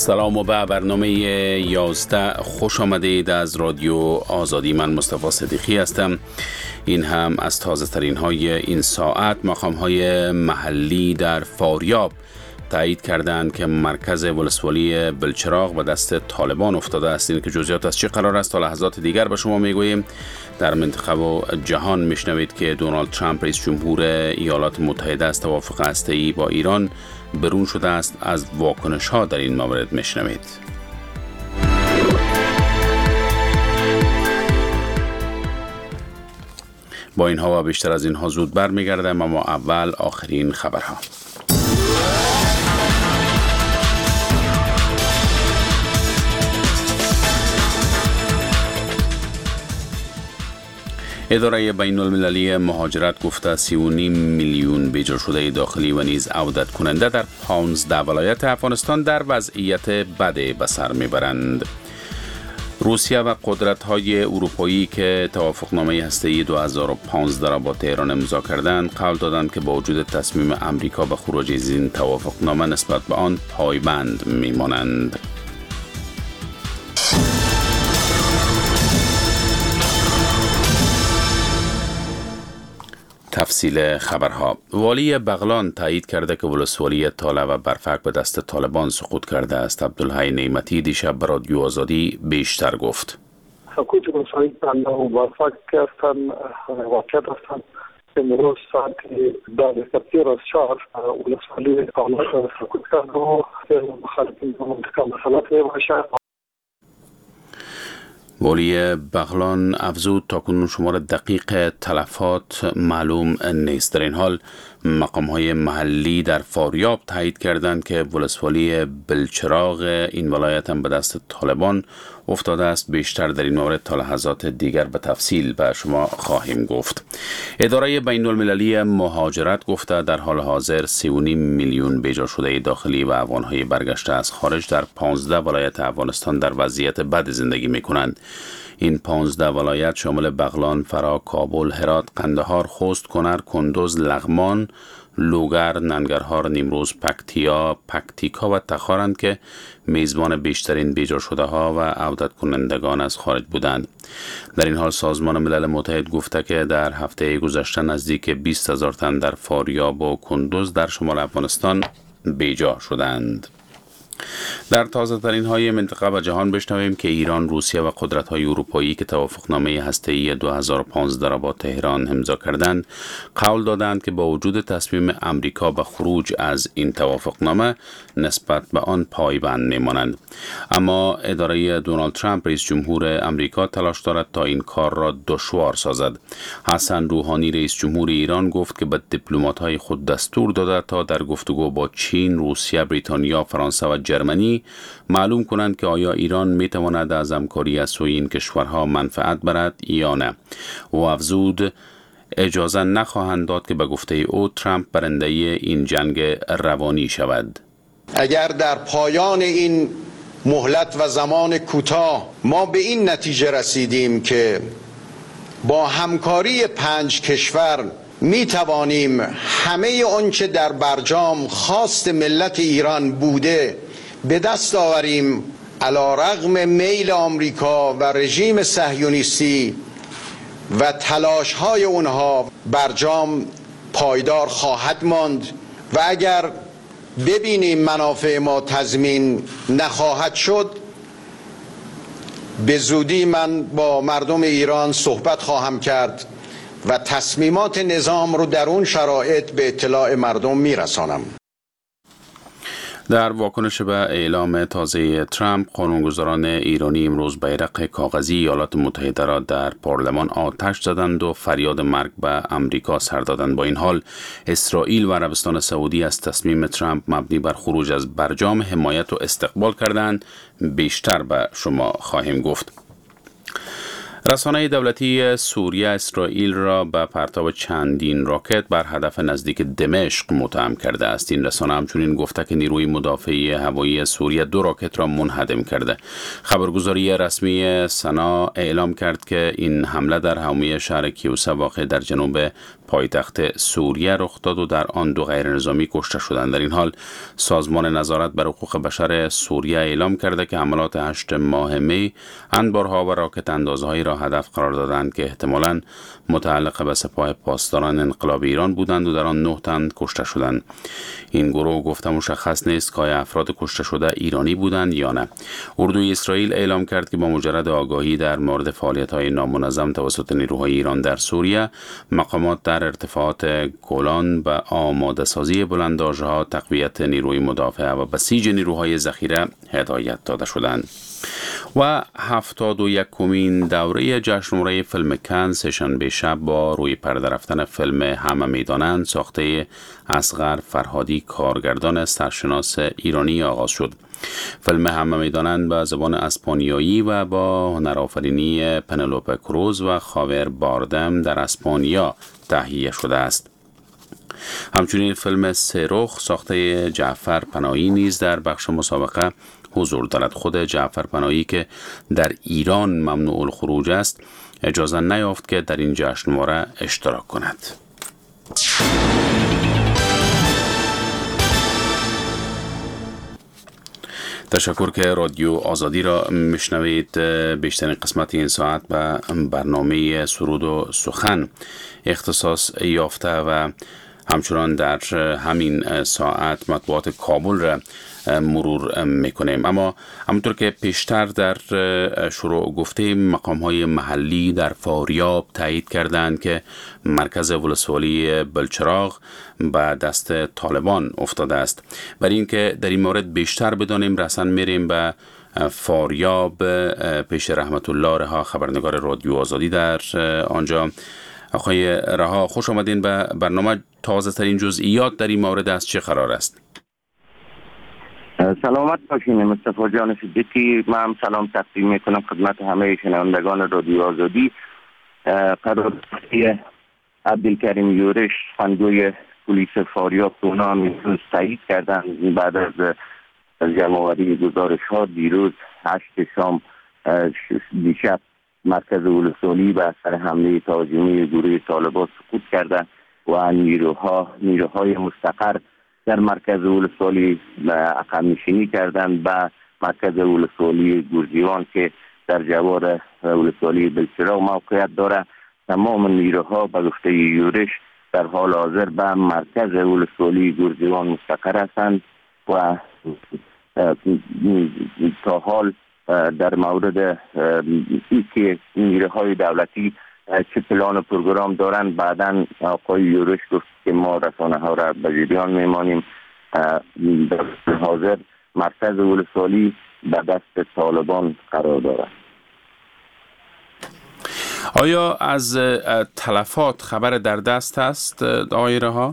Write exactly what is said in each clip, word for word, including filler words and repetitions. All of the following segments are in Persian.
سلام و به برنامه یازده خوش آمدید از رادیو آزادی. من مصطفی صدیقی هستم. این هم از تازه ترین های این ساعت. مقام های محلی در فاریاب تایید کردند که مرکز ولسوالی بلچراغ به دست طالبان افتاده است. این که جزئیات از چه قرار است تا لحظات دیگر به شما میگوییم. در منطقه و جهان میشنوید که دونالد ترامپ رئیس جمهور ایالات متحده از توافق هسته‌ای با ایران برون شده است. از واکنش ها در این مورد میشنوید. با اینها و بیشتر از اینها زود برمیگردم، اما اول آخرین خبرها. اداره بین المللی مهاجرت گفته سی و نیم میلیون بیجا شده داخلی و نیز عودت کننده در پانزده ولایت افغانستان در وضعیت بد به سر میبرند. روسیه و قدرت‌های اروپایی که توافقنامه هسته‌ای دو هزار و پانزده را با تهران امضا کردند، قول دادند که با وجود تصمیم امریکا به خروج از این توافقنامه نسبت به آن پایبند میمانند. تفصیل خبرها. والی بغلان تایید کرده که ولسوالی تاله و برفک به دست طالبان سقوط کرده است. عبدالحی نعمتی دیشب به رادیو آزادی بیشتر گفت. سقوط ولسوالی تاله و برفک هستند واقعیت هستند. امروز ساعت ده از چهار ولسوالی تاله سقوط کرده و مخالفین به منطقه مسئلات باشه. والی بغلان افزود تاکنون شمار دقیق تلفات معلوم نیست. در این حال مقام‌های محلی در فاریاب تایید کردند که ولسوالی بلچراغ این ولایت هم به دست طالبان افتاده است. بیشتر در این مورد تا لحظات دیگر به تفصیل به شما خواهیم گفت. اداره بین المللی مهاجرت گفته در حال حاضر سی و نیم میلیون بیجا شده داخلی و افغان‌های برگشته از خارج در پانزده ولایت افغانستان در وضعیت بد زندگی می‌کنند. این پانزده ولایت شامل بغلان، فرا، کابل، هرات، قندهار، خوست، کنر، کندوز، لغمان، لوگر، ننگرهار، نیمروز، پکتیا، پکتیکا و تخارند که میزبان بیشترین بیجا شده ها و عودت کنندگان از خارج بودند. در این حال سازمان ملل متحد گفته که در هفته گذشته نزدیک بیست هزار تن در فاریاب و کندوز در شمال افغانستان بیجا شدند. در تازه ترین های منطقه و جهان بشنویم که ایران، روسیه و قدرت های اروپایی که توافقنامه هسته‌ای دو هزار و پانزده را با تهران امضا کردند، قول دادند که با وجود تصمیم امریکا به خروج از این توافقنامه نسبت به آن پایبند میمانند. اما اداره دونالد ترامپ رئیس جمهور امریکا تلاش دارد تا این کار را دشوار سازد. حسن روحانی رئیس جمهور ایران گفت که به دیپلمات‌های خود دستور داده تا در گفتگو با چین، روسیه، بریتانیا، فرانسه و جرمنی معلوم کنند که آیا ایران می تواند از همکاری از سوی این کشورها منفعت برد یا نه. و افزود اجازه نخواهند داد که به گفته او ترامپ برنده این جنگ روانی شود. اگر در پایان این مهلت و زمان کوتاه ما به این نتیجه رسیدیم که با همکاری پنج کشور می توانیم همه آنچه در برجام خواست ملت ایران بوده به دست آوریم، علی رغم میل آمریکا و رژیم صهیونیستی و تلاش های اونها، برجام پایدار خواهد ماند و اگر ببینیم منافع ما تضمین نخواهد شد، به زودی من با مردم ایران صحبت خواهم کرد و تصمیمات نظام رو در اون شرایط به اطلاع مردم میرسانم. در واکنش به اعلام تازه ترامپ، قانونگذاران ایرانی امروز بیرق کاغذی ایالات متحده را در پارلمان آتش زدند و فریاد مرگ به امریکا سر دادند. با این حال اسرائیل و عربستان سعودی از تصمیم ترامپ مبنی بر خروج از برجام حمایت و استقبال کردند. بیشتر به شما خواهیم گفت. رسانه دولتی سوریه اسرائیل را به پرتاب چندین راکت بر هدف نزدیک دمشق متهم کرده است. این رسانه همچنین گفته که نیروی مدافعی هوایی سوریه دو راکت را منهدم کرده. خبرگزاری رسمی سنا اعلام کرد که این حمله در حومه شهر کیوسه واقع در جنوب پایتخت سوریه رخ داد و در آن دو غیر نظامی کشته شدند. در این حال سازمان نظارت بر حقوق بشر سوریه اعلام کرده که حملات هشت ماه می انبارها و راکت اندازهایی را هدف قرار دادند که احتمالاً متعلق به سپاه پاسداران انقلاب ایران بودند و در آن نه تن کشته شدند. این گروه گفته مشخص نیست که آیا افراد کشته شده ایرانی بودند یا نه. اردوی اسرائیل اعلام کرد که با مجرد آگاهی در مورد فعالیت‌های نامنظم توسط نیروهای ایران در سوریه، مقامات در ارتفاعات گولان به آماده سازی بلنداژها، تقویت نیروی مدافع و بسیج نیروهای ذخیره هدایت داده شدند. و هفتاد و یکمین دوره جشنواره فیلم کن سه‌شنبه شب با روی پرده رفتن فیلم همه میدانند ساخته اصغر فرهادی کارگردان سرشناس ایرانی آغاز شد. فیلم همه میدانند به زبان اسپانیایی و با هنرآفرینی پنلوپه کروز و خاور باردم در اسپانیا تهیه شده است. همچنین فیلم سرخ ساخته جعفر پناهی نیز در بخش مسابقه حضور دارد. خود جعفر پناهی که در ایران ممنوع الخروج است اجازه نیافت که در این جشنواره اشتراک کند. تشکر که رادیو آزادی را میشنوید. بیشترین قسمت این ساعت به برنامه سرود و سخن اختصاص یافته و همچنان در همین ساعت مطبوعات کابل را مرور میکنیم. اما همونطور که پیشتر در شروع گفتیم، مقام‌های محلی در فاریاب تایید کردند که مرکز ولسوالی بلچراغ به دست طالبان افتاده است. برای اینکه در این مورد بیشتر بدانیم رسن میریم به فاریاب پیش رحمت الله رها، خبرنگار رادیو آزادی در آنجا. آقای رها، خوش آمدین به برنامه. تازه ترین جزئیات در این مورد از چه قرار است؟ سلامت باشین مصطفی جان صدیقی. من سلام تقدیم میکنم خدمت همه شنوندگان رادیو آزادی. قراردادی عبدالکریم یورش سخنگوی پلیس فاریاب اونا امروز تایید کردند بعد از جمع‌آوری گزارش‌ها دیروز هشت شام دیشب مرکز ولسوالی به اثر حمله تهاجمی گروه طالبان سقوط کرده و نیروها نیروهای مستقر در مرکز ولسوالی عقب نشینی کردند به مرکز ولسوالی گرجیوان که در جوار ولسوالی بلچراغ موقعیت داره. تمام نیروها به گفته یورش در حال حاضر به مرکز ولسوالی گرجیوان مستقر هستند و تا حال در مورد اینکه نیروهای دولتی چه پلان و پروگرام دارند بعداً آقای یورش گفت که ما رسانه ها را به جریان میمانیم. در حاضر مرکز ولسوالی به دست طالبان قرار دارد. آیا از تلفات خبر در دست است آقای رها؟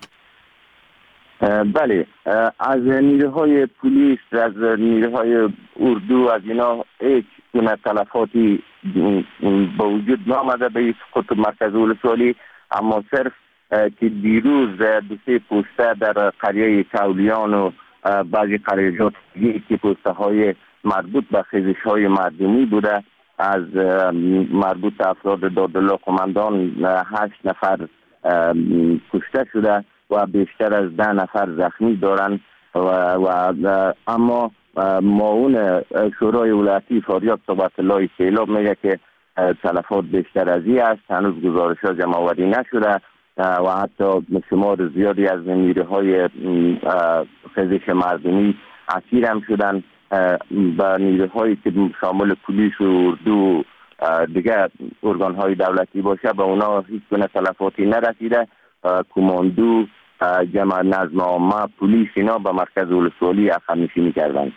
بله، از نیروهای پلیس، از نیروهای اردو، از اینا هیچ گونه تلفاتی با وجود نامده به سقوط مرکز ولسوالی، اما صرف که دیروز دو سه پوسته در قریه کولیان و بعضی قریجات که پوسته های مربوط به خیزش های مردمی بوده از مربوط افراد دادالله قماندان هشت نفر کشته شده و بیشتر از ده نفر زخمی دارند و, و اما معاون شورای ولایتی فاریاب صبحت الله سیلاب میگه که تلفات بیشتر از این است. هنوز گزارش ها جمع آوری نشده و حتی شمار زیادی از نیروهای خیزش مردمی اسیر هم شدن و نیروهایی که شامل پلیس و اردو دیگه ارگان های دولتی باشه به اونا هیچ گونه تلفاتی نرسیده. کماندو، جمع نظم عامه، پلیس اینا به مرکز ولسوالی عقب نشینی کردند.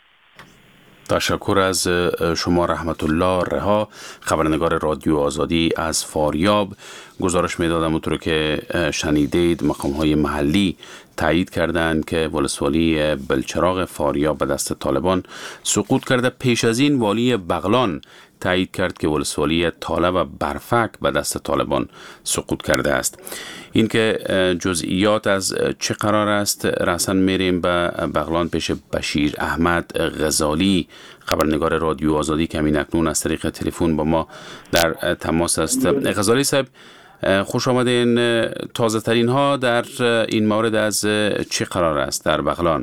تشکر از شما رحمت الله رها، خبرنگار رادیو آزادی از فاریاب. گزارش میدادم اونطور که شنیدید مقام‌های محلی تایید کردند که ولسوالی بلچراغ فاریاب به دست طالبان سقوط کرده. پیش از این والی بغلان تایید کرد که ولسوالی طالب و برفک به دست طالبان سقوط کرده است. این که جزئیات از چه قرار است رسن میریم به بغلان پیش بشیر احمد غزالی، خبرنگار رادیو آزادی که همین اکنون از طریق تلفن با ما در تماس است. غزالی صاحب، خوش آمدین. تازه ترین ها در این مورد از چی قرار است در بغلان؟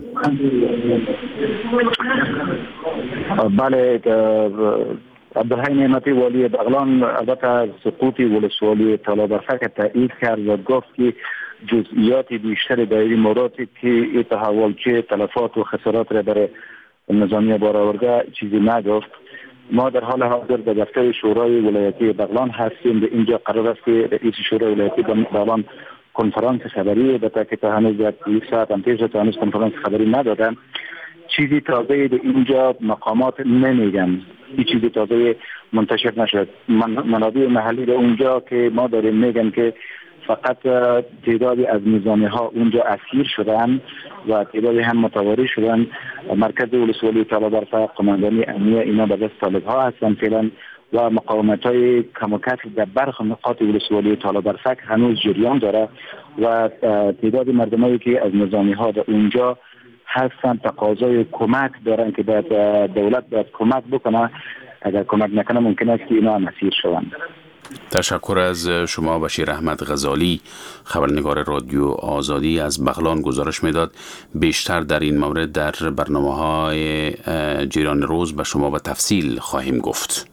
بله، عبدالحی نعمتی والی بغلان البته سقوط ولسوالی طلابرفک تایید کرد و گفت که جزئیات بیشتر در این مورد که تحولچه تلفات و خسارات را برای نظامی بار آورده چیزی نگفت. ما در حال حاضر در دفتر شورای ولایتی بغلان هستیم. به اینجا قرار است که رئیس شورای ولایتی بغلان کنفرانس خبری بده که تا هنوز در یک ساعت هم پیش تا هنوز کنفرانس خبری ندادن. چیزی تازه به اینجا مقامات نمیگن، هیچ چیزی تازه منتشر نشد. من منابع محلی در اونجا که ما داریم میگن که فقط تعدادی از نظامی ها اونجا اسیر شدن و تعدادی هم متواری شدن. مرکز ولسوالی طلابرفک، قماندانی امنیه اینا به دست طالب ها هستن فعلا و مقاومت های کم و کسر در برخی نقاط ولسوالی طلابرفک هنوز جریان داره و تعداد مردمایی که از نظامی ها در اونجا هستن تقاضای کمک دارن که باید دولت باید کمک بکنه. اگر کمک نکنه ممکن است که اینا هم اسیر شوند. تشکر از شما. بشیر احمد غزالی، خبرنگار رادیو آزادی از بغلان گزارش میداد. بیشتر در این مورد در برنامه‌های جریان روز به شما به تفصیل خواهیم گفت.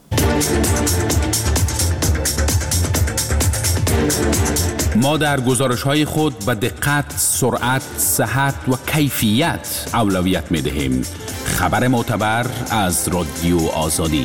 ما در گزارش‌های خود به دقت، سرعت، صحت و کیفیت اولویت می‌دهیم. خبر معتبر از رادیو آزادی.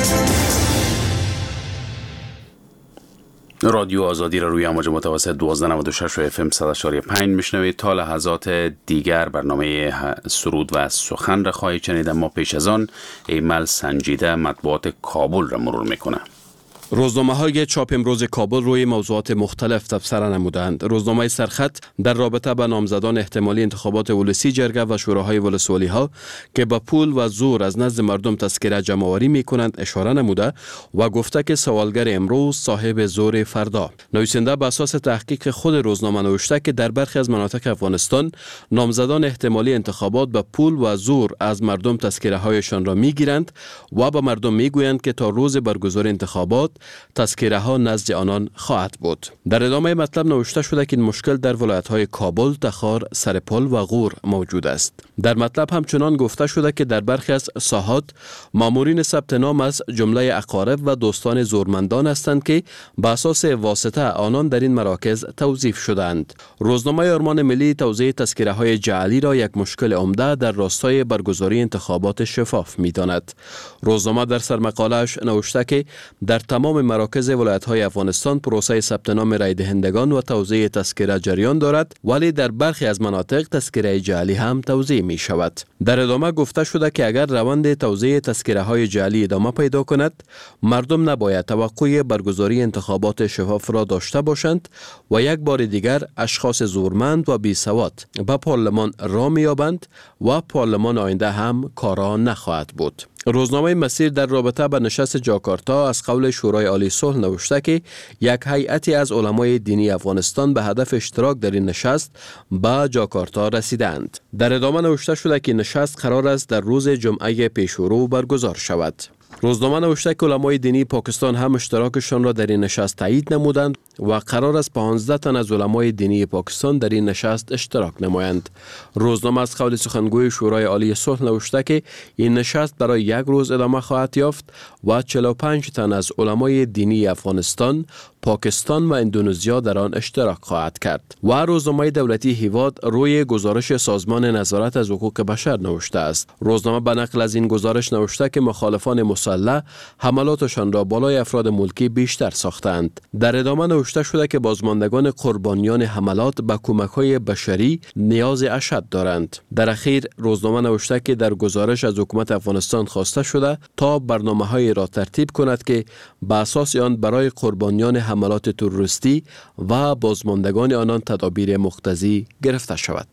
رادیو آزادی را روی امواج متوسط دوازده نود و شش و اف ام صد و شش و پنج میشنوید. تا لحظات دیگر برنامه سرود و سخن را خواهید شنید، اما پیش از آن ایمل سنجیده مطبوعات کابل را مرور میکنه. روزنامه‌های چاپ امروز کابل روی موضوعات مختلف تبصره نمودند. روزنامه سرخط در رابطه با نامزدان احتمالی انتخابات ولسی جرگه و شوراهای ولسوالی‌ها که با پول و زور از نزد مردم تذکره جمع‌آوری می‌کنند اشاره نموده و گفته که سوالگر امروز صاحب زور فردا. نویسنده بر اساس تحقیق خود روزنامه نوشته که در برخی از مناطق افغانستان نامزدان احتمالی انتخابات با پول و زور از مردم تذکره‌هایشان را می‌گیرند و به مردم می‌گویند که تا روز برگزاری انتخابات تذکره ها نزد آنان خواهد بود. در ادامه مطلب نوشته شده که این مشکل در ولایت های کابل، تخار، سرپل و غور موجود است. در مطلب همچنان گفته شده که در برخی از ساحات مامورین ثبت نام از جمله اقارب و دوستان زورمندان هستند که به اساس واسطه آنان در این مراکز توظیف شدند. روزنامه آرمان ملی توزیع تذکره های جعلی را یک مشکل عمده در راستای برگزاری انتخابات شفاف می‌داند. روزنامه در سرمقاله‌اش نوشته که در تمام مراکز ولایت‌های افغانستان پروسه ثبت نام رای دهندگان و توزیع تذکره جریان دارد، ولی در برخی از مناطق تذکره جعلی هم توزیع می شود. در ادامه گفته شده که اگر روند توزیع تذکره های جعلی ادامه پیدا کند، مردم نباید توقع برگزاری انتخابات شفاف را داشته باشند و یک بار دیگر اشخاص زورمند و بی سواد به پارلمان را می‌یابند و پارلمان آینده هم کارا نخواهد بود. روزنامه مسیر در رابطه با نشست جاکارتا از قول شورای عالی صلح نوشته که یک هیئتی از علمای دینی افغانستان به هدف اشتراک در این نشست به جاکارتا رسیدند. در ادامه نوشته شده که نشست قرار است در روز جمعه پیشرو برگزار شود. روزنامه نوشته که علمای دینی پاکستان هم اشتراکشان را در این نشست تایید نمودند و قرار است پانزده تن از علمای دینی پاکستان در این نشست اشتراک نمایند. روزنامه از قول سخنگوی شورای عالی صلح نوشته که این نشست برای یک روز ادامه خواهد یافت و چهل و پنج تن از علمای دینی افغانستان، پاکستان و اندونزیا در آن اشتراک خواهد کرد. و روزنامه دولتی هیواد روی گزارش سازمان نظارت از حقوق بشر نوشته است. روزنامه به نقل از این گزارش نوشته که مخالفان مسلح حملاتشان را بالای افراد ملکی بیشتر ساختند. در ادامه نوشته شده که بازماندگان قربانیان حملات به کمک‌های بشری نیاز اشد دارند. در اخیر روزنامه نوشته که در گزارش از حکومت افغانستان خواسته شده تا برنامه‌هایی را ترتیب کند که به اساس آن برای قربانیان حملات تروریستی و بازماندگان آنان تدابیر مقتضی گرفته شود.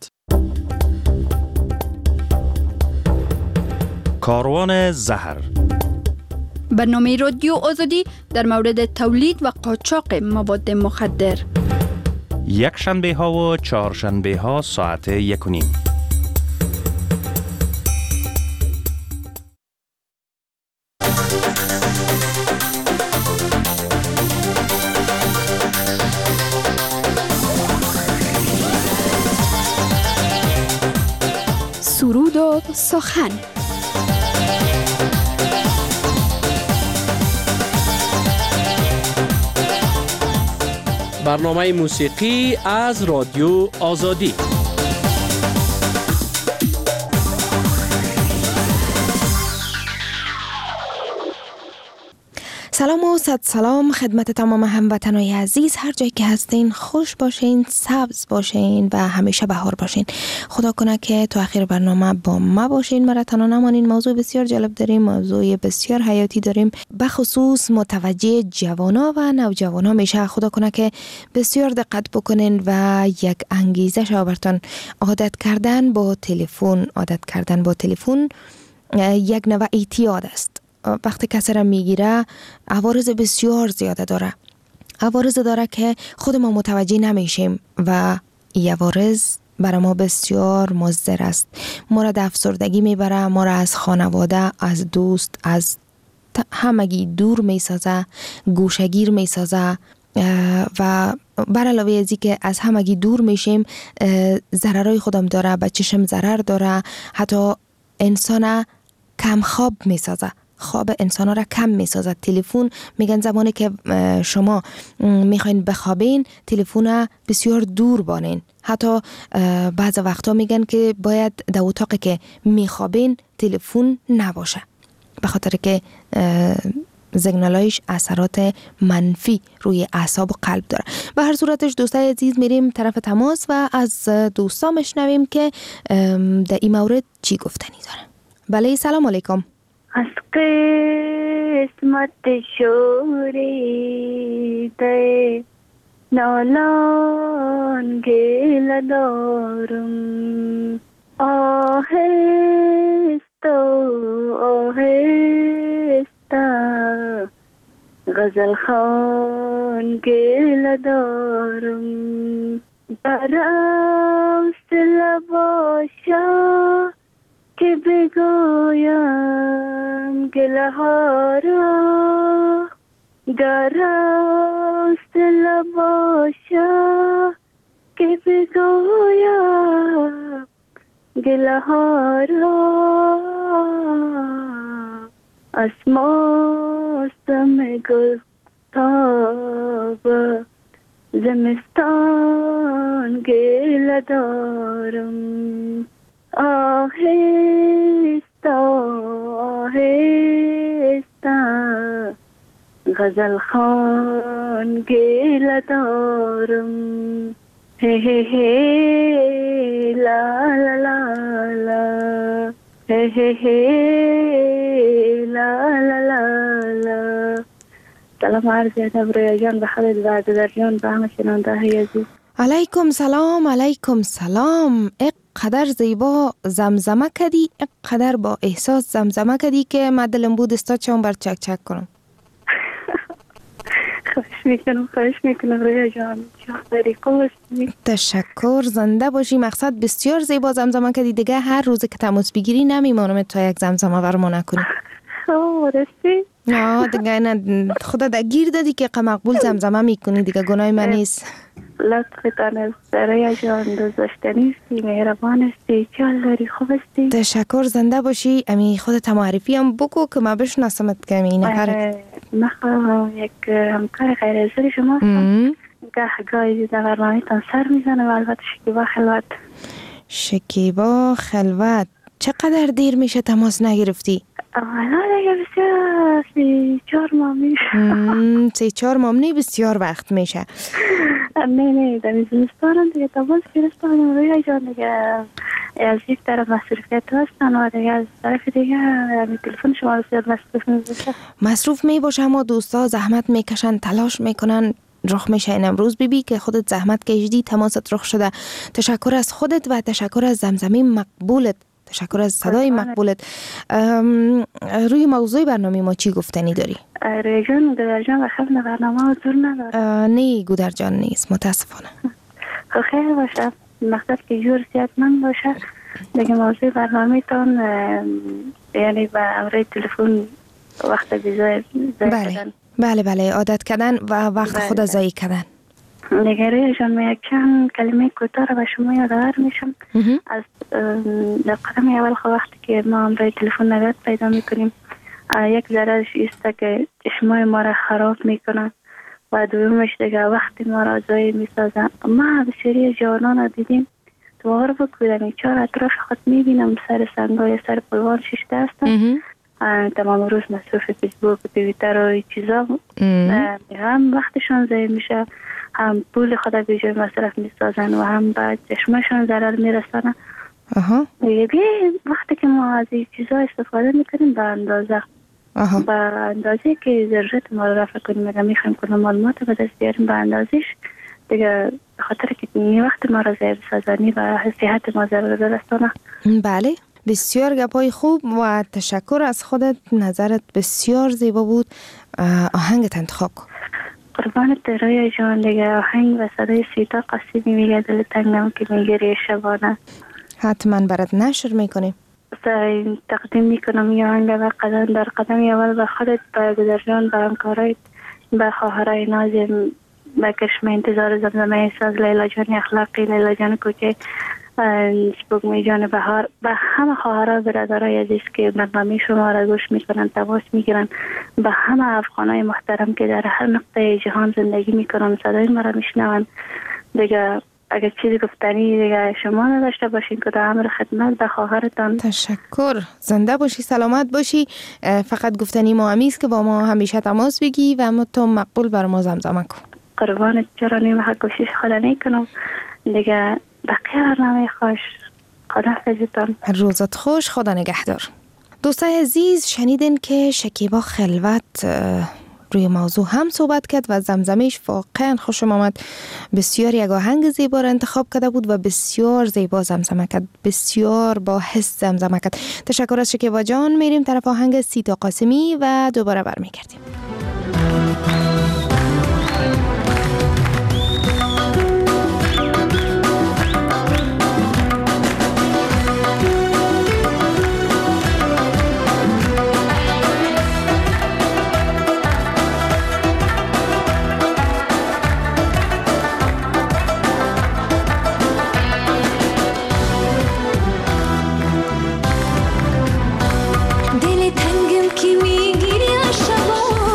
کاروان زهر، برنامه رادیو آزادی در مورد تولید و قاچاق مواد مخدر، یک شنبه ها و چهار شنبه ها ساعت یک و نیم. سخن. برنامه موسیقی از رادیو آزادی. سلام و صد سلام خدمت تمام هموطنای عزیز، هر جایی که هستین خوش باشین، سبز باشین و همیشه بهار باشین. خدا کنه که تو آخر برنامه با ما باشین، مرا تنها نمانین. موضوع بسیار جالب داریم، موضوع بسیار حیاتی داریم، بخصوص متوجه جوانا و نوجوانا میشه. خدا کنه که بسیار دقت بکنین و یک انگیزه شو برتون. عادت کردن با تلفن، عادت کردن با تلفن یک نوع اعتیاد است. وقتی کسی را میگیره عوارض بسیار زیاده داره، عوارض داره که خود ما متوجه نمیشیم و این عوارض برای ما بسیار مضر است. ما را در افسردگی میبره، ما را از خانواده، از دوست، از همگی دور میسازه، گوشگیر میسازه و بر علاوه از این که از همگی دور میشیم ضررهای خودم داره، به چشم ضرر داره، حتی انسان کم خواب میسازه، خواب انسان را کم میسازد. تلفن میگن زمانی که شما میخواین بخوابین تلفن بسیار دور بانین. حتی بعض وقتا میگن که باید در اتاقی که میخوابین تلفن نباشه، به خاطر که سیگنالایش اثرات منفی روی اعصاب و قلب داره. به هر صورتش دوستای عزیز میریم طرف تماس و از دوستا میشنویم که در این مورد چی گفتنی داره. بله سلام علیکم. از قسمت شوریده نالان گل دارم، آهست و آهسته غزل خوان گل دارم، درست لباشا که بگویم گله ها را، درست لباشا که بگویم گله ها را، از موسم گل تاب زمستان گله دارم، آهسته آهسته غزل خوان گله دارم، هی هی هی لا لا لا لا، هی هی هی لا لا لا لا. سلام عرض ادب رویا جان به حضرت و در جان به همه شنونده های عزیز. علیکم سلام، علیکم سلام. قدر زیبا زمزمه کردی، قدر با احساس زمزمه کردی که من دلم بود استا چون بر چک چک کنم. خوش میکنم، خوش میکنم رویا جان، چقدر خوش. تشکر، زنده باشی. مقصد بسیار زیبا زمزمه کردی، دیگه هر روز که تماس بگیری نمیمانم تا یک زمزمه ورما نکنی. آه راستی؟ نه دیگه نه، خدا در گیر دادی که مقبول زمزمه میکنی، دیگه گناه من نیست. لطفتان است رویا جان، دوست داشتنی استی، مهربان استی، چال داری، خوب استی. تشکر، زنده باشی. امی خودت معرفی هم بگو که ما بشناسمت که این نفر. من یک همکار غیر حاضر شما هستم، گاه گاهی در برنامه‌تان سر میزنه و البته شکیبا خلوت. شکیبا خلوت، چقدر دیر میشه تماس نگرفتی؟ اولا دیگه بسیار سی چهار ماه میشه. سی چهار ماه نی بسیار وقت میشه. نه نه در زمستان دیگه تماس گرفتم رویا جان، دیگه از یک طرف مصروفیت هستن و دیگه از طرف دیگه تلفن شما بسیار مصروف میشه. مصروف می باشه، اما دوستا زحمت میکشن، تلاش میکنن، رخ میشه. این امروز بیبی که خودت زحمت کشیدی، تماست رخ شده. تشکر از خودت و تشکر از زمزمه مقبولت، تشکر از صدای مقبولت. روی موضوع برنامه ما چی گفتنی داری؟ روی جان گودر جان و خیلی برنامه حضور نداره. نه گودر جان نیست متاسفانه. خیر باشه، مقصد که جور سیاد من باشه دیگه. موضوع برنامه تان یعنی با امره تلفن وقت بیزای بله. بله بله عادت کردن و وقت بله خود ضایع کردن. نگره جان من یک چند کلمه کوتاه را به شما یادآور میشم. از در قدم اول خب وقتی که ما امروی تلفن نگات پیدا میکنیم یک ضررش ایست که چشمای ما را خراب میکنن و دومش دیگه وقتی ما را زایی میسازن. ما بسیاری جوانان را دیدیم تو غرب کودنی چهار اطراف خود میبینم سر سنگای سر پلوان ششته هستن، تمام روز مصروف فیسبوک و تویتر و چیزا، هم وقتشان ضایع میشه، هم پول خود به جای مصرف میسازن و هم به چشمشان ضرر میرسانه. دیگه وقتی که ما از این چیزا استفاده میکنیم به اندازه به اندازه که ضرورت ما رو رفع کنیم، اگر میخوایم کنیم معلومات به دست بیاریم به اندازش دیگه، خاطر که این وقت ما را ضایع بسازانی و صحت ما ضرر برسانه. بله، بسیار گپای خوب و تشکر از خودت. نظرت بسیار زیبا بود. آهنگت انتخاب کن. قربانت درای جان دیگه. آهنگ و صدای سیتا قصیمی میگه دل تنگم که میگیری شبانه. حتما برات نشر میکنیم. تقدیم میکنم این آهنگ و قدم در قدم اول به خودت، به گذرجان، به همکارایت، به خواهرای نازم، به کشم انتظار زمزمه احساس، لیلا جان اخلاقی، لیلا جان کوچه، سپوږمۍ جان بهار، به همه خواهرای برادرای عزیز که برنامه شما را گوش میکنن، تماس میگیرن، به همه افغانای محترم که در هر نقطه جهان زندگی میکنن صدای ما را میشنون. دیگه اگر چیزی گفتنی دیگه شما نداشته باشین که در امر خدمت به خواهرتان. تشکر، زنده باشی، سلامت باشی. فقط گفتنی ما همیست که با ما همیشه تماس بگی و اما تو مقبول بر ما زمزمه کن. قربانت چرا نیم کوشش خدا نکنم دیگه. بقیه برنامه خوش، خدا حافظتان. روزت خوش، خدا نگهدار. دوستای عزیز، شنیدین که شکیبا خلوت روی موضوع هم صحبت کرد و زمزمهش واقعا خوشم آمد. بسیار یک آهنگ زیبا را انتخاب کرده بود و بسیار زیبا زمزمه کرد، بسیار با حس زمزمه کرد. تشکر از شکیبا جان. میریم طرف آهنگ سیتا قاسمی و دوباره برمیگردیم. دل تنگم که میگیری شبا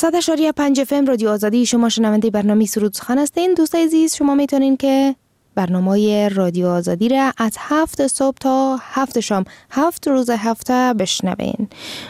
صد اشاری پنج اف ام رادیو آزادی، شما شنونده برنامه سرود سخن هستین. دوستای عزیز، شما میتونین که برنامه رادیو آزادی را از هفت صبح تا هفت شام هفت روز هفته بشنوین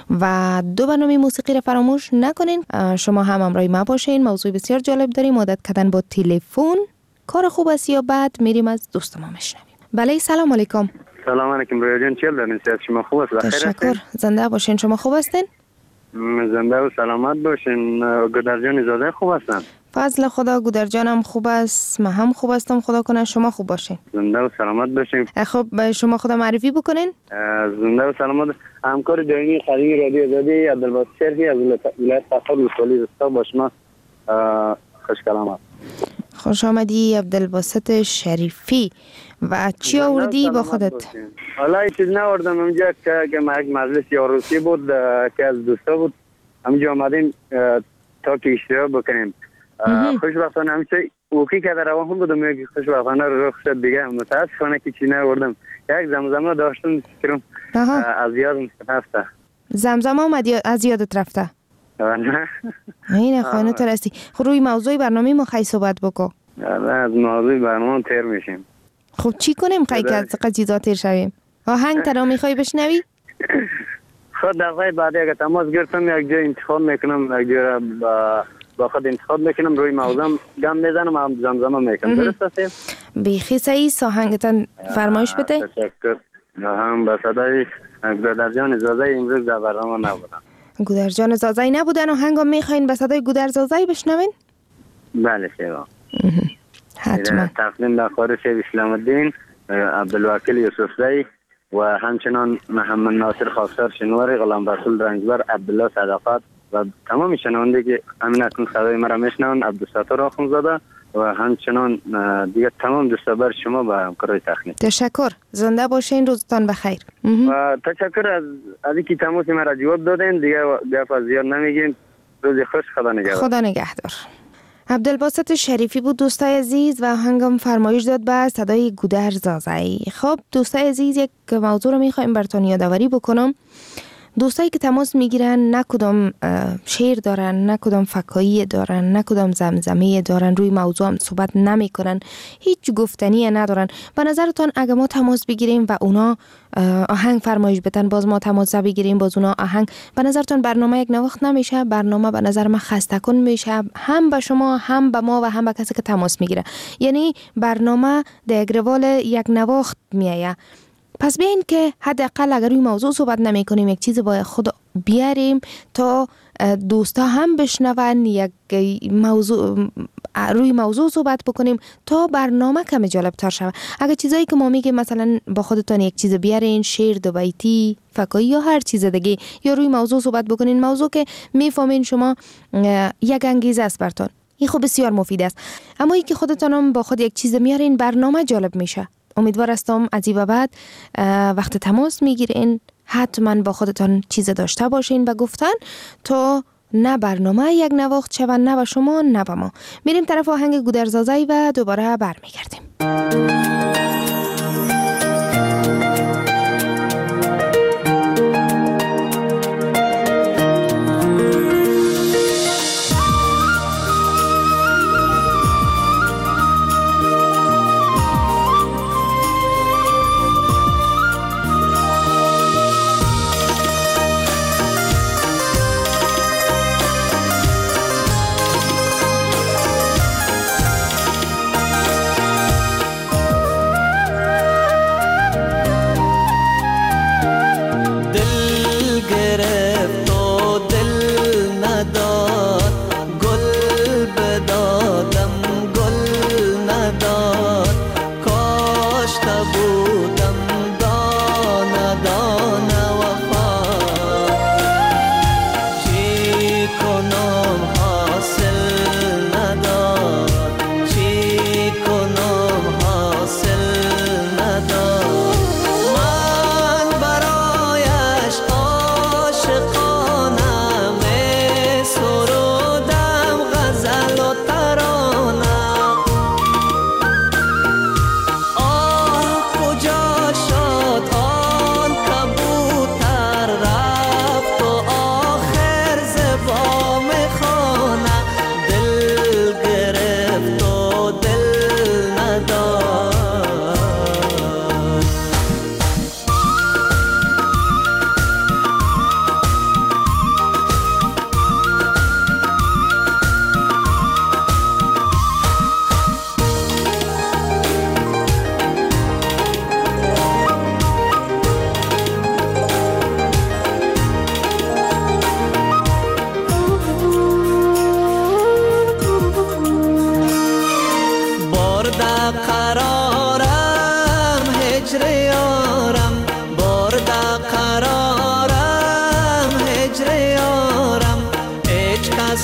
و دو برنامه موسیقی را فراموش نکنین. شما هم همراه ما باشین. موضوع بسیار جالب داریم، عادت کردن با تلفن کار خوب است یا بد؟ میریم از دوست ما میشنویم. بله، سلام علیکم. سلام علیکم رویا جان، چیل دارین؟ صحت شما خوب است؟ بخیر هستین؟ تشکر. زنده باشین. شما خوب هستین؟ زنده و سلامت باشین. گودر جان زاده خوب هستن؟ فضل خدا، گودر جانم خوب است، من هم خوب هستم، خدا کنه شما خوب باشین. زنده و سلامت باشین. خب شما خدا معرفی بکنین. زنده و سلامت. همکار دائمی قدیمی رادیو آزادی عبدالباسط شریفی از ولایت فقط ولسوالی رستاق با شما خوش کلام است. خوش آمدی عبدالباسط شریفی. و چی آوردی با خودت؟ حالا چیز ناوردم اونجا که که مجلس عروسی بود که از دوستا بود، همینجا آمدیم تا که اشتراک بکنیم. خوشبختانه همیشه اوکی که در روان هم بودم که خوشبختانه رخ شد دیگه. متاسفانه که چی ناوردم. یک زمزمه داشتم فکرم از یادم رفته. زمزمه هم از یادت رفته؟ نه. این خانه ترستی. خب روی موضوع برنامه ما خیلی صحبت بکن. از موضوع برنامه تیر میشیم. خب چی کنیم خیلی که از قضیه تیر شویم؟ آهنگ ترا میخوای بشنوی؟ خود در غیر بعدی اگه تماس گرفتم یک جا انتخاب میکنم، یک جا با با خود انتخاب میکنم، روی موضوع گم میزنم هم زمزمه میکنم. درست است؟ بیخی سعی آهنگتان فرمایش بده. تشکر. هم به صدای گودر جان زازه امروز در برنامه نبودن. گودر جان زازه نبودن و هنگام میخواین به صدای گودر زازه بشنوین؟ بله شیوا. حتما. تقدیم به خواهر شیخ اسلام الدین عبدالوکیل یوسفزی و همچنان محمد ناصر خاکسار شنواری، غلام رسول رنجبر، عبدالله صداقت و تمام شنونده که همین اکنون صدای مرا میشنون، عبدالستار آخوندزاده و همچنان دیگه تمام دوستا بر شما با همکارای تخنیک. تشکر. زنده باشین. روزتان بخیر. و تشکر از از اینکه تماس مرا جواب دادین. دیگه گپ زیاد نمیگیم. روز خوش. خدا نگهدار. خدا نگهدار. عبدالباسط شریفی بود دوستای عزیز و هنگام فرمایش داد به صدای گودر زازه. خب دوستای عزیز، یک موضوع رو میخوایم براتون یادآوری بکنم. دوستایی که تماس میگیرن نه کدام شعر دارن، نه کدام فکایی دارن، نه کدام زمزمه دارن، روی موضوع هم صحبت نمیکنن، هیچ گفتنی ندارن. به نظرتان اگه ما تماس بگیریم و اونا آهنگ فرمایش بدن، باز ما تماس بگیریم باز اونا آهنگ، به نظرتان برنامه یک نواخت نمیشه؟ برنامه به نظر من خسته کن میشه، هم به شما هم به ما و هم به کسی که تماس میگیره. یعنی برنامه در روال یک نواخت میایه. پس بیاین که حداقل اگر روی موضوع صحبت نمی کنیم یک چیز با خود بیاریم تا دوستا هم بشنون، یک موضوع روی موضوع صحبت بکنیم تا برنامه کم جالب تر شود. اگر چیزایی که ما میگیم مثلا با خودتان یک چیز بیارین، شعر، دو بیتی، فکایی یا هر چیز دیگه، یا روی موضوع صحبت بکنین، موضوع که میفهمین شما یک انگیزه است براتون، این خب بسیار مفید است. اما ای که خودتان هم با خود یک چیز میارین، برنامه جالب میشه. امیدوار هستم از این به بعد وقت تماس میگیرین حتما با خودتان چیز داشته باشین و گفتن تا نه برنامه یک نواخت شود، نه به شما نه به ما. میریم طرف آهنگ گودر زازه و دوباره برمیگردیم.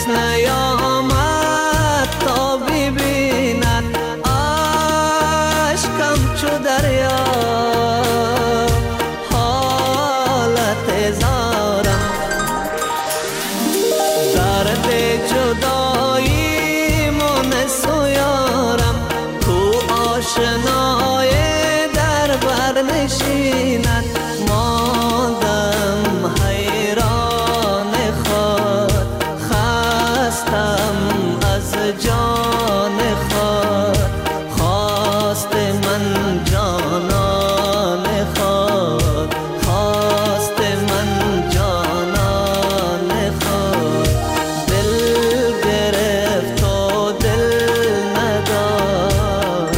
کس نیامد تا ببیند عشقم چو دریا حالت زارم درد جدایی من سویارم تو آشنای در بر نشیند مادم حیران خود خستم از جان خود خواست من جانان خود خواست من جانان خود دل گرفت و دل نداد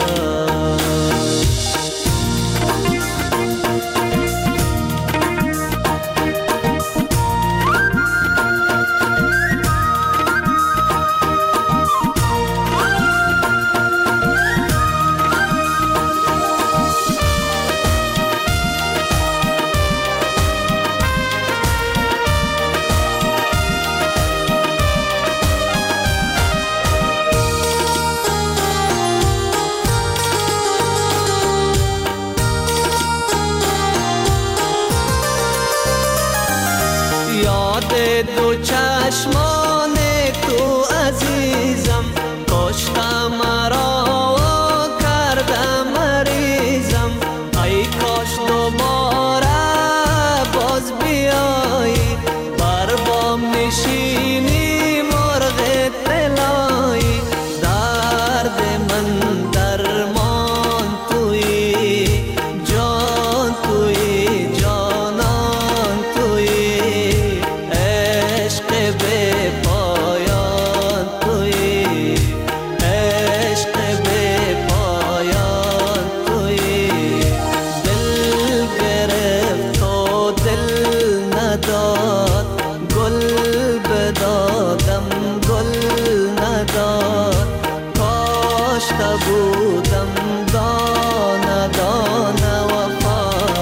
یاد دو چشمان تو عزیزم کشتم مرا و کردم مریضم ای کاش دوباره باز بیایی بر بام نشینی مرغ طلایی درد من درمان تویی جان تویی جانان تویی عشق به پایان تویی عشق به پایان تویی دل گرفت و دل نداد گل بدادم گل نداد کاشته بودم دانه دانه وفا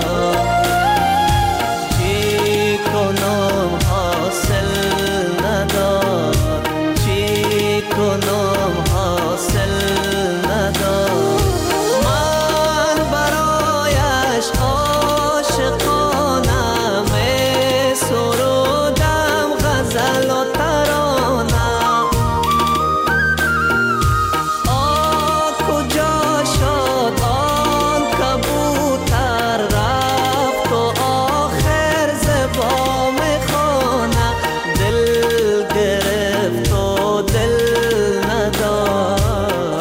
چی کنم حاصل نداد چی کنم حاصل نداد من برایش عاشقانه می سرودم غزل و ترانه آه کجا شد آن کبوتر رفت و آخر زبام خانه دل گرفت و دل نداد.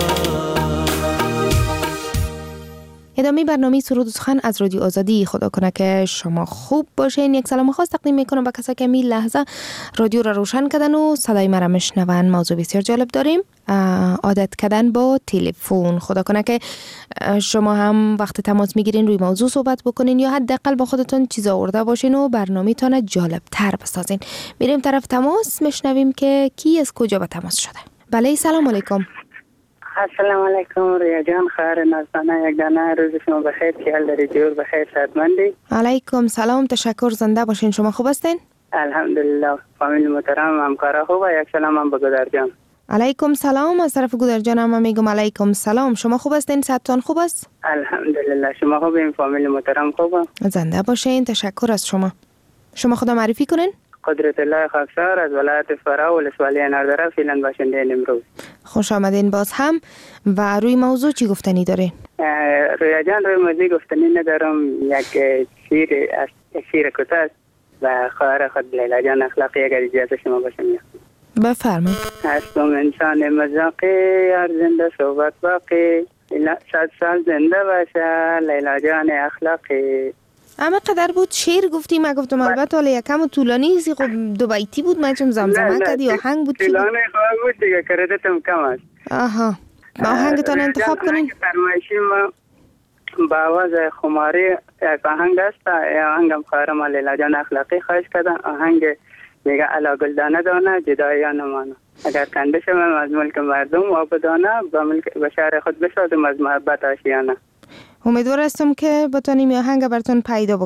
ادامه برنامه سرود و سخن از رادیو آزادی. خدا کنه که شما خوب باشین. یک سلام خاص تقدیم میکنم به کسایی که می لحظه رادیو را روشن کردن و صدای مرا میشنون. موضوع بسیار جالب داریم، عادت کردن با تلفن. خدا کنه که شما هم وقت تماس میگیرین روی موضوع صحبت بکنین یا حداقل با خودتون چیز آورده باشین و برنامه تان جالب تر بسازین. میریم طرف تماس، میشنویم که کی از کجا به تماس شده. بله سلام علیکم. السلام علیکم ریا جان، خیر نازدانه یک دانه روز شما بخیر، خیال داری جور بخیر، صحتمندی؟ علیکم سلام، تشکر، زنده باشین. شما خوب هستین؟ الحمدلله. فامیل محترم همکارا خوبه؟ یک سلام هم به گودر جان. علیکم سلام، از طرف گودر جان هم میگم علیکم سلام. شما خوب هستین؟ صحتتان خوب است؟ الحمدلله. شما خوبین؟ فامیل محترم خوبه؟ زنده باشین، تشکر از شما. شما خدا معرفی کنین؟ قدرت الله خاکسار از ولایت فرا و ولسوالی اناردره فعلا باشنده امروز. خوش آمدین باز هم. و روی موضوع چی گفتنی دارین؟ رویا جان روی موضوع گفتنی ندارم. یک شیر از شیر کوتاه است و خواهر خود لیلا جان اخلاقی اگر اجازه شما باشه میاد. بفرمایید. هستم انسان مذاقی، هر زنده صحبت باقی، صد سال زنده باشه لیلا جان اخلاقی. اما قدر بود شعر گفتیم، ما گفتم البته حالا یکم طولانی سی، خب دو بیتی بود، من چون زمزمه کردی آهنگ بود. طولانی خواه بود دیگه، کردتم کم است. آها، ما آهنگتان انتخاب کنین. فرمایشی ما با آواز خماری یک آهنگ است، آهنگم خواهرم لیلا جان اخلاقی خواهش کردن. آهنگ میگه علا گلدانه دانه جدایان مانه، اگر کنده شوم از ملک مردم و بدانه با ملک به شهر خود بسازم از محبت آشیانه. امیدوار هستم که بتونیم آهنگ براتون پیدا بکنیم.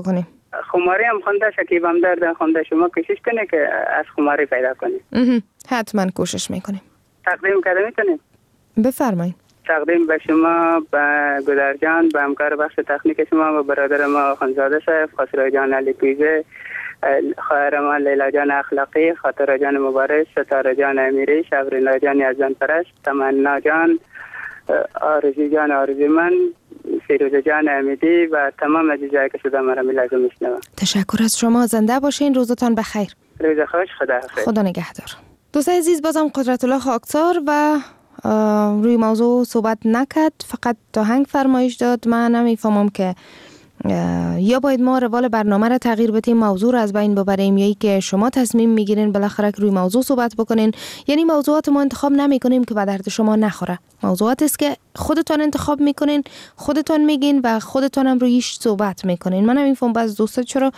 خماری هم خونده، شکیب هم درد خونده. شما کوشش کنه که از خماری پیدا کنید. حتما کوشش میکنیم. تقدیم کرده میتونید؟ بفرمایید. تقدیم به شما، به گدرجان، به همکار بخش تکنیک شما، و برادر ما خانزاده صاحب، خسرو جان علی پیزه، خواهر ما لیلا جان اخلاقی، خاطر جان مبارک، ستاره جان امیری، شبرینا جان یزدان پرست، تمنا جان، آرزی جان آرزی من، فیروز جان امیدی و تمام عزیزایی که صدا مرا لازم میشنوند. تشکر از شما. زنده باشین. روزتان بخیر. روز خوش. خدا حافظ. خدا نگهدار. دوستان عزیز، بازم قدرت الله خاکسار و روی موضوع صحبت نکرد، فقط آهنگ فرمایش داد. من نمیفهمم که یا باید ما روال برنامه را تغییر بدیم، موضوع را از بین ببریم، یا ای که شما تصمیم میگیرین بالاخره روی موضوع صحبت بکنین. یعنی موضوعات ما انتخاب نمی کنیم که به درد شما نخوره. موضوعات است که خودتون انتخاب میکنین، خودتون میگین و خودتون هم رویش صحبت میکنین. من نمیفهمم بعضی دوستا چرا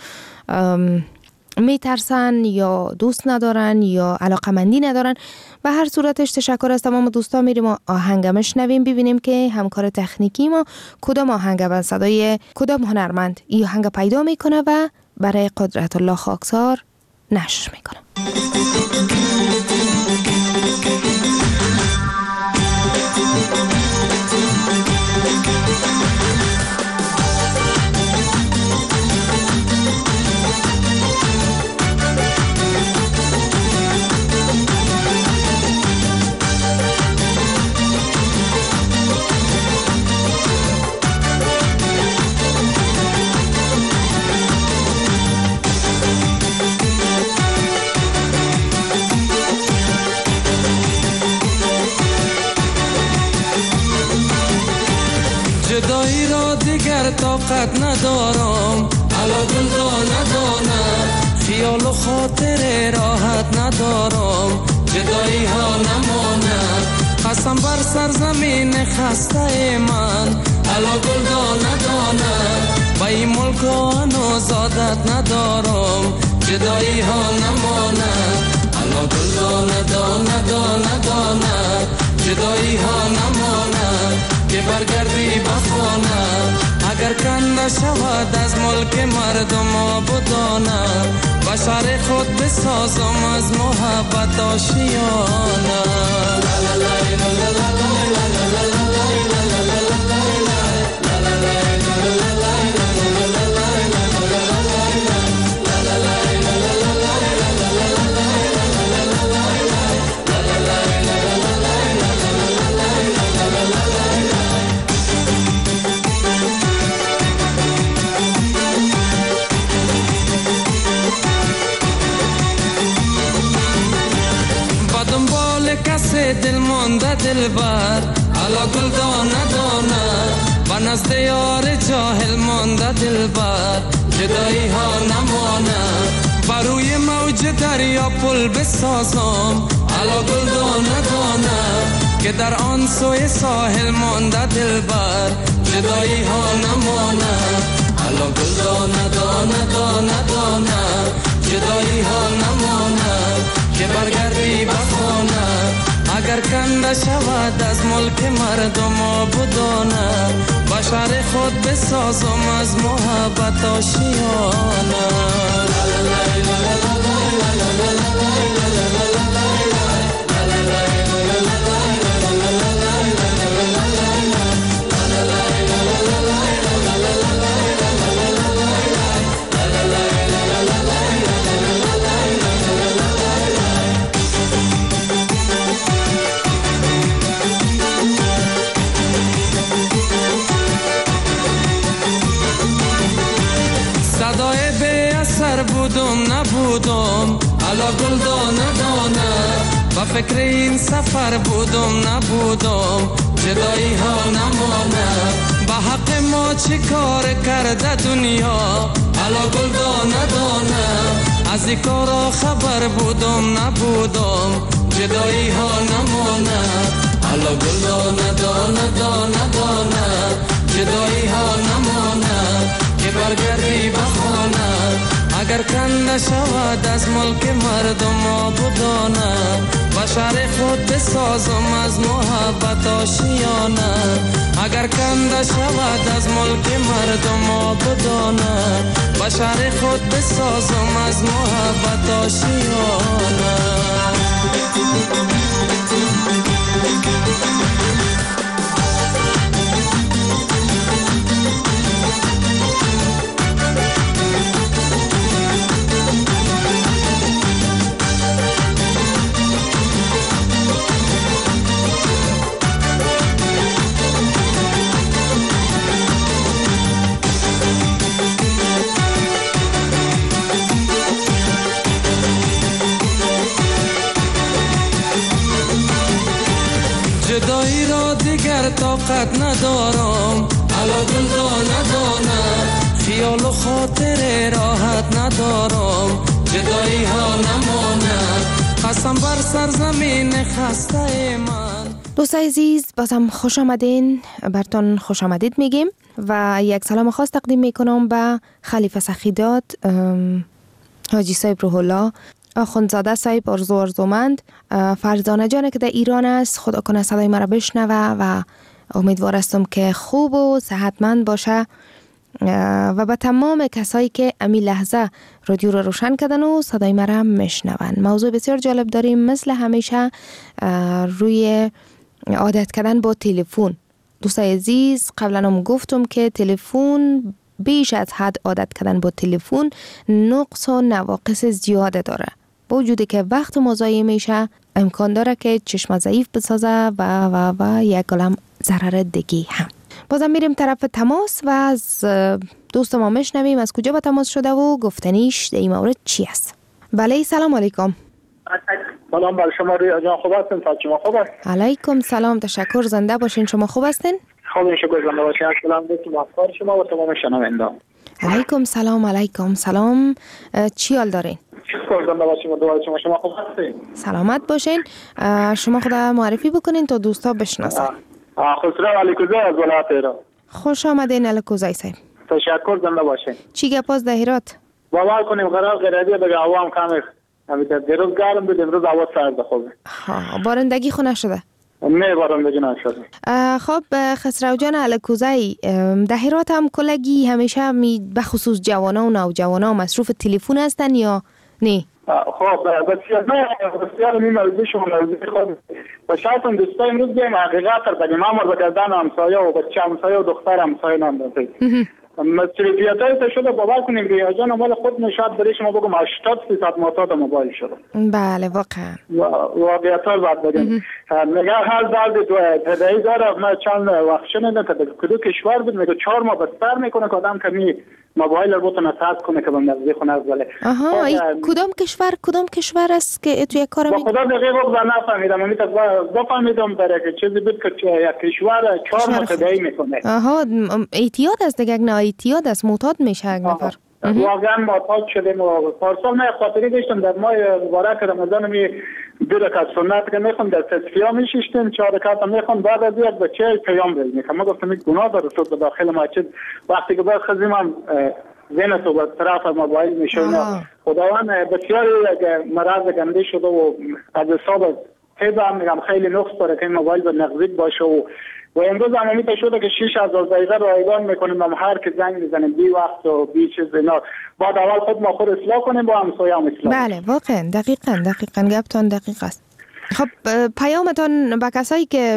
میترسن یا دوست ندارن یا علاقمندی ندارن. به هر صورتش تشکر از تمام دوستان. میریم و آهنگ شنویم، ببینیم که همکار تکنیکی ما کدام آهنگ با صدای کدام هنرمند این آهنگ پیدا میکنه و برای قدرت الله خاکسار نشر میکنه. جدایی را دیگر طاقت ندارم، علا دل را ندانم، خیال و خاطر راحت ندارم، جدایی ها نماند، قسم بر سرزمین خسته من، علا گل را ندانم، با این ملک آن زادت ندارم، جدایی ها نماند، علا گل را ندانم، ندانم، جدایی ها نماند، که برگردی بخوانم، اگر کنده شود از ملک مردم آبادانم، بشر خود بسازم از محبت آشیانه. دل مانده دل بر علا گل دانه دانه و نزد یار جاهل مانده دل بر جدایی ها نمانه بروی موج دریا پل بسازم علا گل دانه دانه که در آن سوی ساحل مانده دل بر جدایی ها نمانه علا گل دانه دانه دانه دانه جدایی ها نمانه که برگردی بخوانه اگر کنده شود از ملک مردم آبادانه بشر خود بسازم از محبت آشیانه. بودم نبودم علا گل دانه دانه و فکر این سفر بودم نبودم جدایی ها نمانه به حق ما چی کار کرده دنیا علا گل دانه دانه از این کارا خبر بودم نبودم جدایی ها نمانه علا گل دانه دانه دانه دانه جدایی ها نمانه که برگردی بخوانه اگر کنده شود از ملک مردم آبادانه بشر خود بسازم از محبت آشیانه اگر کنده شود از ملک مردم آبادانه بشر خود بسازم از محبت آشیانه جدایی را دیگر طاقت ندارم علا دل دانه دانه خیال و خاطر راحت ندارم جدایی ها نمانه قسم بر سرزمین خسته من. دوستای عزیز بازم خوش آمدین، برتون خوش آمدید میگیم و یک سلام خاص تقدیم میکنم به خلیفه سخیداد، حاجی صاحب روح الله، آخوندزاده صاحب ارزو ارزومند، فرزانه جان که در ایران است. خدا کنه صدای مرا بشنوه و امیدوار هستم که خوب و صحتمند باشه و به تمام کسایی که امی لحظه رادیو رو روشن کردن و صدای مرا میشنون. موضوع بسیار جالب داریم مثل همیشه روی عادت کردن با تلفن. دوستای عزیز قبلا هم گفتم که تلفن بیش از حد عادت کردن با تلفن نقص و نواقص زیاده داره. با وجودی که وقت مضایع میشه امکان داره که چشم ضعیف بسازه و و و یک کلم ضرر دیگه هم. بازم میریم طرف تماس و از دوست ما میشنویم از کجا به تماس شده و گفتنیش در این مورد چی است. بله سلام علیکم. سلام بر شما رویا جان، خوب هستین؟ شما خوب است؟ علیکم سلام، تشکر، زنده باشین. شما خوب هستین؟ خوب شکر، زنده باشین. سلام علیکم افکار شما و تمام شنوندگان. علیکم سلام. علیکم سلام. چی حال دارین؟ شکر، زنده باشین و دعای شما. شما خوب هستین؟ سلامت باشین. شما خدا معرفی بکنین تا دوستا بشناسن. خسرو علیکوزی از ولایت هرات. خوش آمدین علیکوزی صاحب. تشکر، زنده باشین. چی گپاز در هرات؟ باور کنیم قرار غیردی دیگه عوام کم همین دیروز گرم بود، امروز هوا سرد خوبه. ها بارندگی خو نشده؟ نه بارندگی نشده. خب خسرو جان علیکوزی، در هرات هم کلگی همیشه می بخصوص جوانا و نوجوانا مصروف تلفن هستن یا نه؟ خب بسیار نه بسیار می موضوع شما موضوع خود و شاید اون دوستا امروز بیم حقیقت رو بگیم امر بکردن همسایه و بچه همسایه و دختر همسایه ناندازه مسئولیت های شده. باور کنیم ریا جان مال خود نشاد برای شما بگم هشتاد فیصد معتاد موبایل شده. بله واقعا واقعیت ها باید بگیم. میگه هر درد تدایی داره. من چند وقت شنیدم که کدو کشور بود میگه چهار ماه بستر میکنه که آدم کمی موبایل رو بتونه ساز کنه که به نزدیک خونه از بله. آها ای کدام کشور کدام کشور است که تو یک کار می خدا دقیق وقت نفهمیدم. من تا بفهمیدم برای که چیزی بود که یک کشور چهار ماه تدایی میکنه. آها اعتیاد است دیگه، نه اعتیاد است، معتاد میشه یک نفر. واقعا معتاد شدیم و پارسال من خاطری داشتم در ماه مبارک رمضان می دو رکعت سنت که میخوام در تصفیه میشیشتیم، چهار رکعت میخوام بعد از یک بچه پیام بزنیم. من گفتم این گناه داره تو به داخل مسجد وقتی که بعد خزیم هم زین تو به طرف موبایل میشونه. خداوند بسیار یک مرض گنده شده و از حساب حیب هم میگم خیلی نقص داره که این موبایل به نقضیت باشه و و امروز هم امیده شده که شش هزار دقیقه رایگان میکنیم هم هر که زنگ میزنیم بی وقت و بی چیز اینا. بعد اول خود ما خود اصلاح کنیم با همسایه هم اصلاح. بله واقعا دقیقا دقیقا گپتان دقیق است. خب پیامتان به کسایی که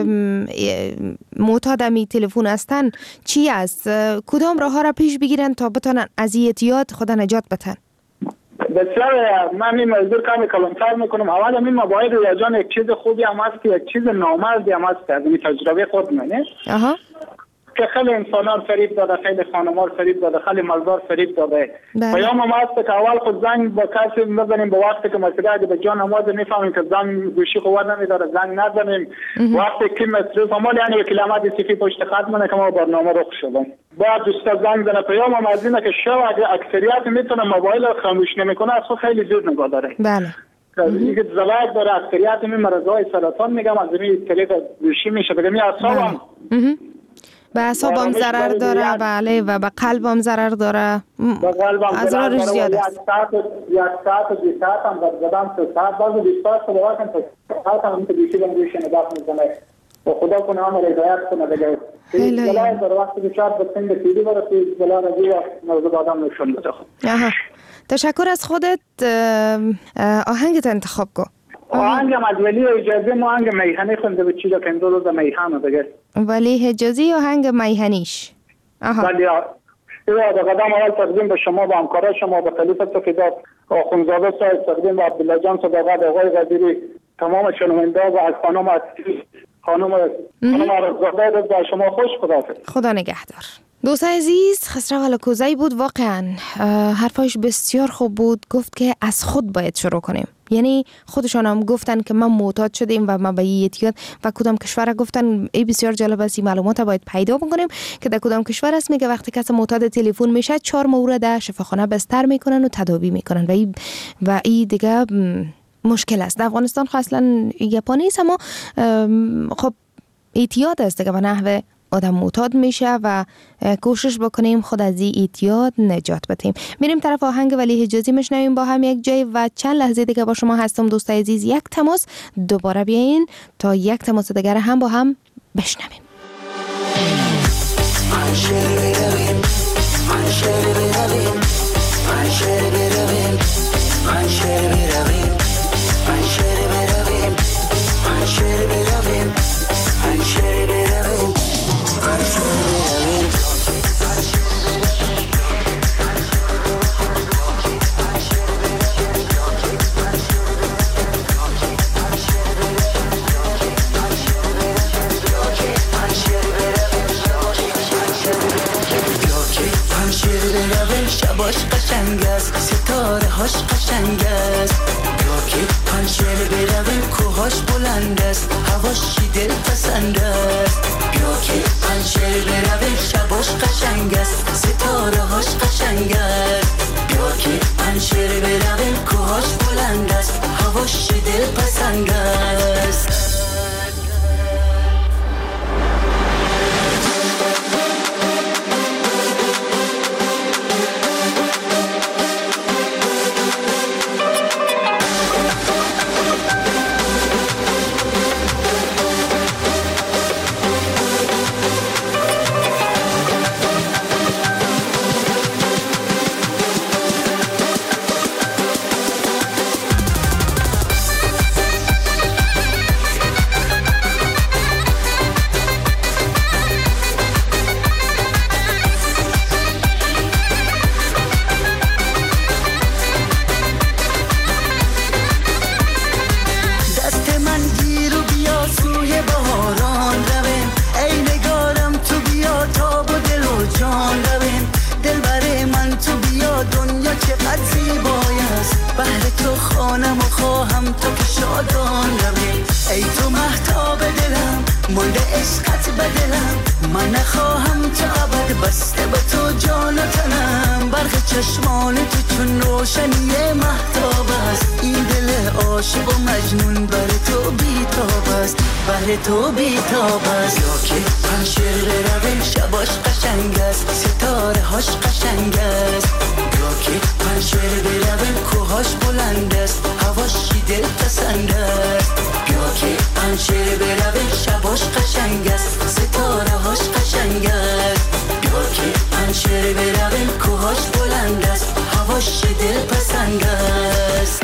معتاد می تلفن هستن چی است؟ کدام راه ها را پیش بگیرن تا بتونن از اعتیاد خود نجات بدن؟ بسیار من این موضوع کمی کلانتر میکنم. اول این موبایل رو جان یک چیز خوبی هم هست که یک چیز نامردی هم هست از این تجربه خود منه که خیلی انسانان فریب داده، خیلی خانمار فریب داده، خیلی مردار فریب داده. پیام هم هست که اول خود زنگ با کسی بزنیم به وقتی که مسئله اگه به جان نماز میفهمیم که زنگ گوشی قوت نمیداره زنگ نزنیم. وقتی که مصروف همال یعنی یک کلمات صفی پشت خط منه که ما برنامه رخ شدم. بعد دوستا زنگ زنه. پیام هم از اینه که شب اگه اکثریت میتونه موبایل رو خاموش نمیکنه اصلا خیلی زود نگاه داره. بله. اینکه زلاج داره اکثریت می مرضای سرطان میگم از این طریق گوشی میشه بگم اعصابم به اعصابم ضرر داره. بله و به قلبم ضرر داره. اضرارش زیاده است. یک ساعت یک ساعت دو ساعت هم زدم سه ساعت بعد بیست ساعت خدا واسه ساعت هم تو گوشی بهم گوشی نگاه میزنه و خدا کنه هم هدایت کنه دیگه بلا در وقتی که شاید به سنگ پیری برسید بلا رجی موضوع آدم نشون بده. آها تشکر از خودت. آهنگت انتخاب کن. آهنگم از ولی اجازه ما آهنگ میهنی خونده به چیزا که امروز روز میهنه دیگه. ولی حجازی آهنگ میهنیش. آها. ولی ایوا در قدم اول تقدیم به شما با همکارای شما به خلیفه سفیدات آخونزاده صاحب، تقدیم به عبدالله جان صداقت، آقای غدیری، تمام شنوندگان و از خانم خانم خانم رضازاده با شما خوش خداحافظ. خدا نگهدار. دوست عزیز، خسرو علکوزی بود. واقعا حرفاش بسیار خوب بود. گفت که از خود باید شروع کنیم. یعنی خودشان هم گفتن که ما معتاد شدیم و ما به این اعتیاد و کدام کشور گفتن ای بسیار جالب است، معلومات باید پیدا بکنیم که در کدام کشور است میگه وقتی کسی معتاد تلفن میشه چهار ماه در شفاخانه بستر میکنن و تداوی میکنن و این و این دیگه مشکل است. در افغانستان خب اصلا یپانی است، اما خب اعتیاد است دیگه، به نحو آدم معتاد میشه و کوشش بکنیم خود از این اعتیاد نجات بدیم. میریم طرف آهنگ ولی حجازی میشنویم با هم یک جای و چند لحظه دیگه با شما هستم دوستای عزیز. یک تماس دوباره بیاین تا یک تماس دیگر هم با هم بشنویم. شباش قشنگ است، ستاره هاش قشنگ است، یا که پنشر برویم کوهاش بلند است، هواشی دل پسند است، یا که پنشر برویم شباش قشنگ است، ستاره هاش قشنگ است، یا که پنشر برویم کوهاش بلند است، هواشی دل پسند است. چشمان تو چون روشنی مهتاب است، این دل عاشق و مجنون بر تو بیتاب است، بر تو بیتاب است. یا که پنشر رویم شباش قشنگ است، ستاره هاش قشنگ است، یا که پنشر رویم کوهاش بلند است، هواشی دل پسند است، یا که پنشر رویم شباش قشنگ است، ستاره هاش قشنگ است، یا که پنشر برویم کوهاش بلند است، هواش دل پسند است.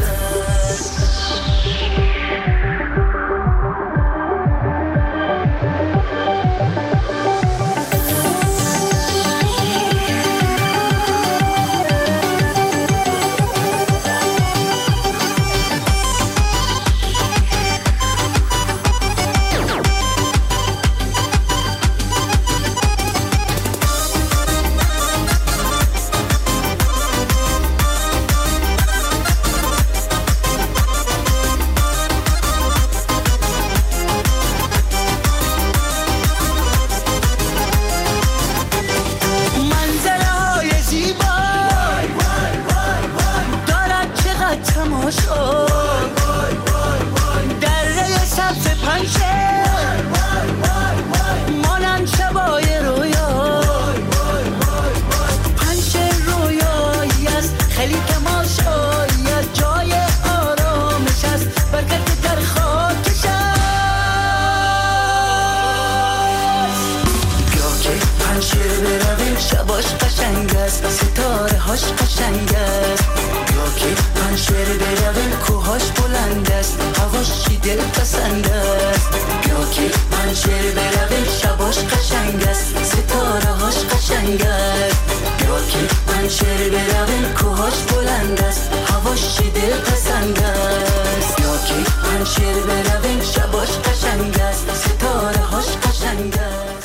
است، ستاره هاش قشنگ است. یا که پنشر برویم کوهاش بلند است، هواش چی دل پسند است. یا که پنشر برویم شباش قشنگ است، ستاره هاش قشنگ است. یا که پنشر برویم کوهاش بلند است، هواش چی دل پسند است. یا که پنشر برویم شباش قشنگ است، ستاره هاش قشنگ است.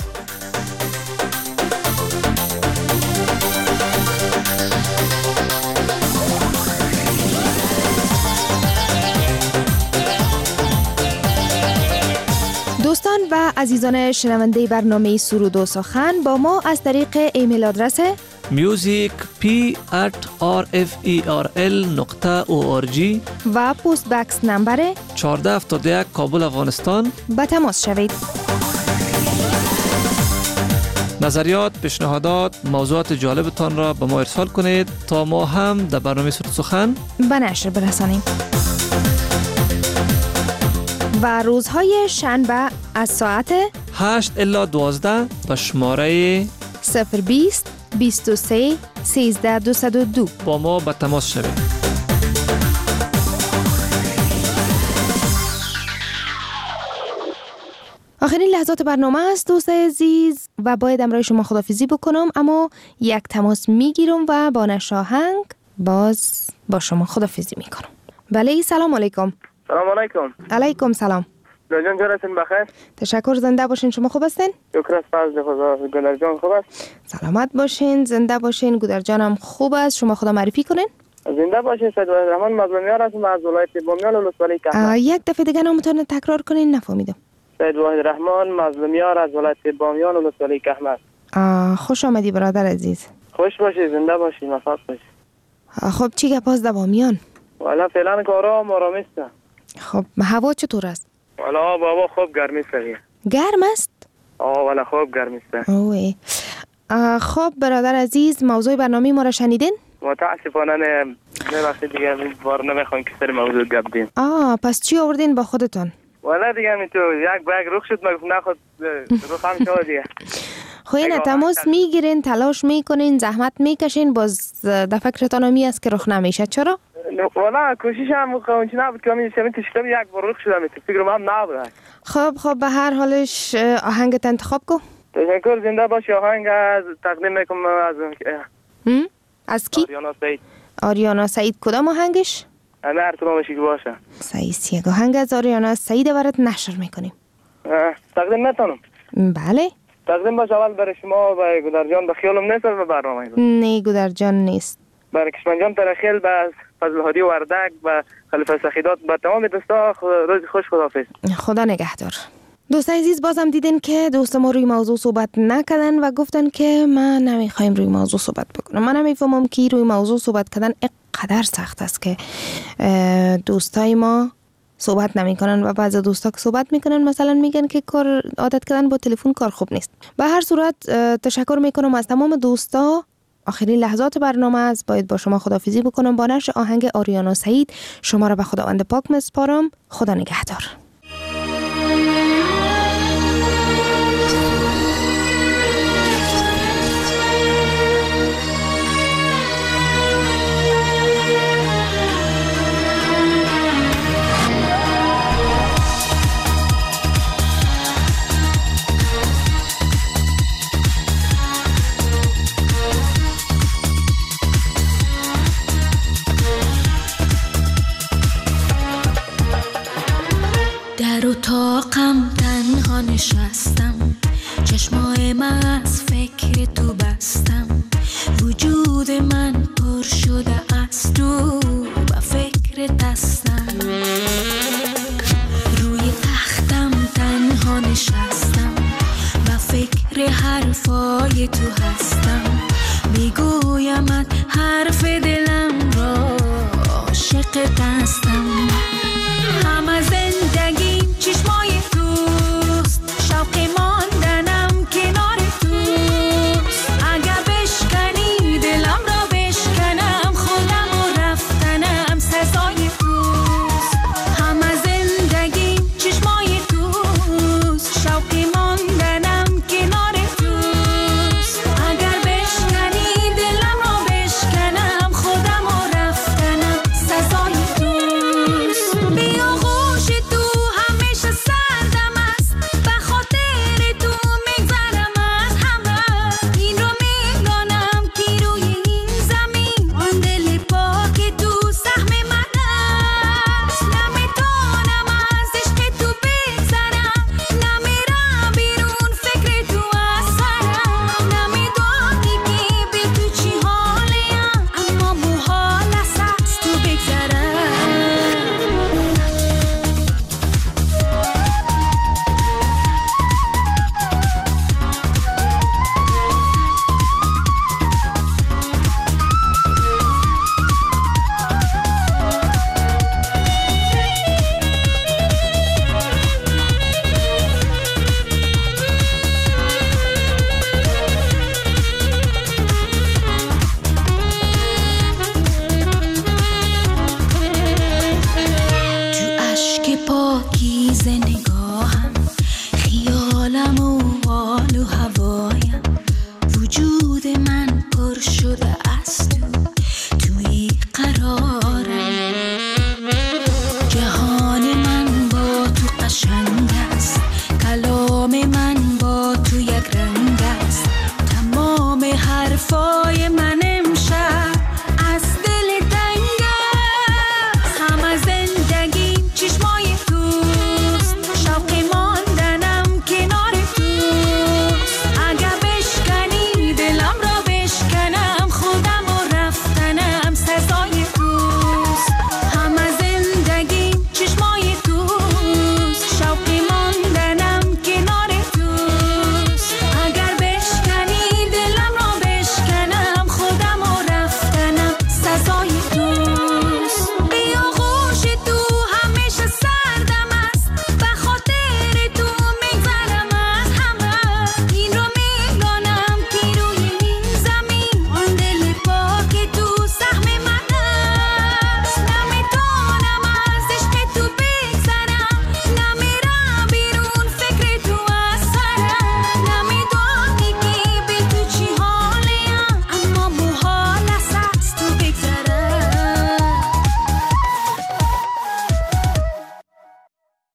دوستان و عزیزان شنونده برنامه سرود و سخن، با ما از طریق ایمیل آدرس music p at r f e r l نقطه او آر جی و پست بکس نمبر چهارده هفتاد و یک کابل افغانستان به تماس شوید. نظریات، پیشنهادات، موضوعات جالبتان را به ما ارسال کنید تا ما هم در برنامه سرود سخن به نشر برسانیم. و روزهای شنبه از ساعت هشت الی دوازده به شماره صفر بیست بیست و سه سیزده دویست و دو با ما به تماس شوید. آخرین لحظات برنامه است دوست عزیز و باید امروز شما خداحافظی بکنم، اما یک تماس میگیرم و با نشاهنگ باز با شما خداحافظی میکنم. بله، سلام علیکم. سلام علیکم. علیکم سلام. گلرجان جان هستین بخیر؟ تشکر، زنده باشین. شما خوب هستین؟ شکر از فضل خدا. گلرجان خوب است؟ سلامت باشین، زنده باشین. گودرجانم خوب است. شما خدا معرفی کنین. زنده باشین. سید وحید رحمان مظلومیار هستم از ولایت بامیان ولسوالی کهمر. یک دفعه دیگه نامتون تکرار کنین، نفهمیدم. سید وحید رحمان مظلومیار از ولایت بامیان ولسوالی کهمر. خوش آمدی برادر عزیز. خوش باشی، زنده باشی، موفق باشی. خب چی گپاست در بامیان؟ والا فعلا کارا آرام است. خب هوا چطور است؟ والا بابا خوب گرمی است. گرم است؟ آه والا خوب گرمی است. اوه. خب برادر عزیز، موضوع برنامه ما را شنیدین؟ متاسفانه نه، نه وقت دیگه بار نمیخوایم که سر موضوع گپ دیم. آه پس چی آوردین با خودتون؟ والا دیگه می تو یک بگ رخ شد، مگه نخود رخ هم شد دیگه. خو این تماس میگیرین، تلاش میکنین، زحمت میکشین، باز در فکرتان همی است که رخ نمیشه. چرا؟ والا کوشش هم میکنم چی نبود که همین شمین تشکیل یک بار رخ شدم، فکرم هم نبود. خب خب به هر حالش آهنگت انتخاب کو. تشکر، زنده باشی. آهنگ از تقدیم میکنم از هم؟ از کی؟ آریانا سعید. آریانا سعید کدام آهنگش؟ انا ارتباطی که باشه. سعید یک آهنگ از آریانا سعید برات نشر میکنیم. تقدیم میکنم. بله. تقدیم باشه اول برای شما و گودرجان، به خیالم نیست به برنامه. نه گودرجان نیست. برای کشمنجان ترخیل، به فضل هادی وردک، به خلیفه سخیدات، به تمام دوستا روز خوش. خداحافظ. خدا نگهدار. دوست عزیز، بازم دیدین که دوست ما روی موضوع صحبت نکردن و گفتن که ما نمیخوایم روی موضوع صحبت بکنم. من نمیفهمم که روی موضوع صحبت کردن اینقدر سخت است که دوستای ما صحبت نمیکنن و بعضی دوستا که صحبت میکنن مثلا میگن که کار عادت کردن با تلفن کار خوب نیست. به هر صورت تشکر میکنم از تمام دوستا. آخرین لحظات برنامه است، باید با شما خداحافظی بکنم. با نشر آهنگ آریانا سعید شما را به خداوند پاک میسپارم. خدا نگهدار. در اتاقم تنها نشستم، چشمای من از فکر تو بستم، وجود من پر شده از تو و فکر دستم. روی تختم تنها نشستم و فکر حرفای تو هستم، میگویمت حرف دلم را، عاشق دستم. همه زندگیم چشمای توست، شوق ماندنم کنار توست. اگر بشکنی دلم را بشکنم، خودم و رفتنم سزای توست. همه زندگیم چشمای توست، شوق ماندنم کنار توست. اگر بشکنی دلم را پاکیزه نگاه